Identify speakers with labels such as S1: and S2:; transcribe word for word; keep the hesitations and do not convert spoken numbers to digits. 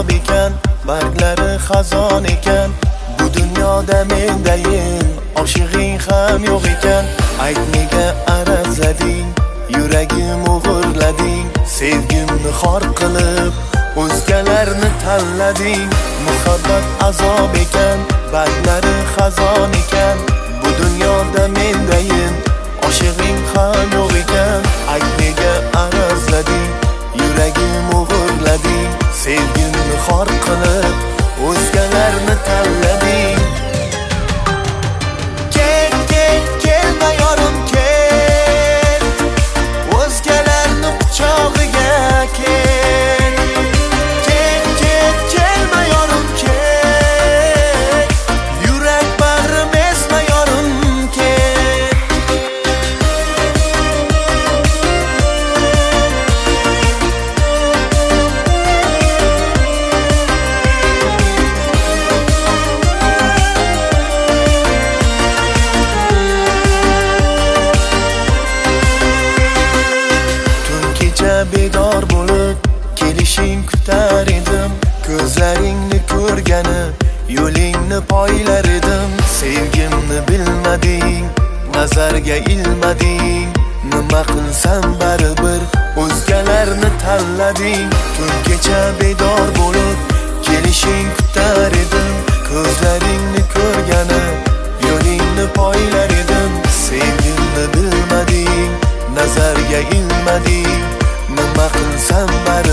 S1: azob ekan, barglari xazon ekan. Bu dunyoda mendayin oshig'ing ham yo'q ekan. Ayt nega arazlading, yuragim o'g'irlading, sevgimni xor qilib o'zgalarni tanlading. Muhabbat azob ekan, barglari xazon ekan. Bu dunyoda mendayin oshig'ing ham yo'q ekan. Ayt nega arazlading, yuragim o'g'irlading, sevgimni xor qilib o'zgalarni tanlading. Ket, ket, kelma yorim ket, o'zgalarni quchog'iga ket. Ket, ket, kelma yorim ket, yurak bag'rim esma yorim ket. Bedor bo'lib kelishing kutar edim, ko'zlaringni ko'rgani yo'lingni poylar edim. Sevgimni bilmading, nazarga ilmading, nima qilsam baribir o'zgalarni tanlading. Tun kecha bedor bo'lib kelishing kutar edim, ko'zlaringni ko'rgani yo'lingni poylar edim. Sevgimni bilmading, nazarga ilmading, nima qilsam